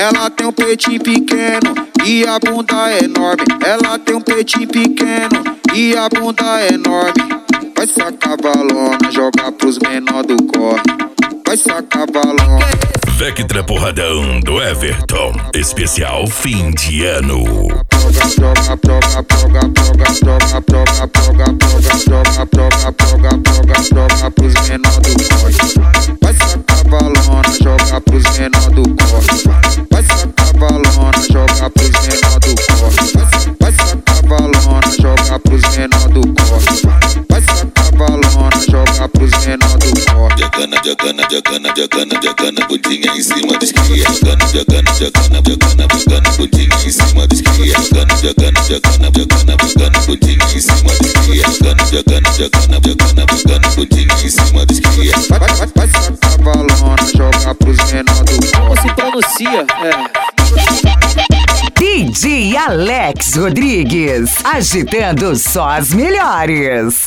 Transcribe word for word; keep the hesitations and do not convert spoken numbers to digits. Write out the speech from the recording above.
ela tem um peitinho pequeno e a bunda é enorme. Ela tem um peitinho pequeno e a bunda é enorme. Vai sacar balona, joga pros menor do corre. Vai sacar balona. Vectra Porradão do Everton, especial fim de ano. Joga, joga, joga, joga, joga, joga, joga, joga, joga, joga, joga, joga pros menor do corre. Vai sacar balona, joga pros menor do corre. Vai sacar balona, joga pros menor do corre. Vai sacar balona, joga pros menor do corre. Vai sacar balona, joga pros menor do corre. Jacana, jacana, jacana, jacana, jacana, putinha em cima dos cria. Jacana, jacana, jacana, jacana, jacana, putinha em cima dos cria. Jacana, jacana, jacana, jacana, jacana, putinha em cima dos cria. Jacana, jacana, jacana, jacana, jacana, putinha em cima dos cria. Vai, vai, vai sacar balona, joga pros menor do corre. Como se pronuncia? É. D J Alex Rodrigues, agitando só as melhores.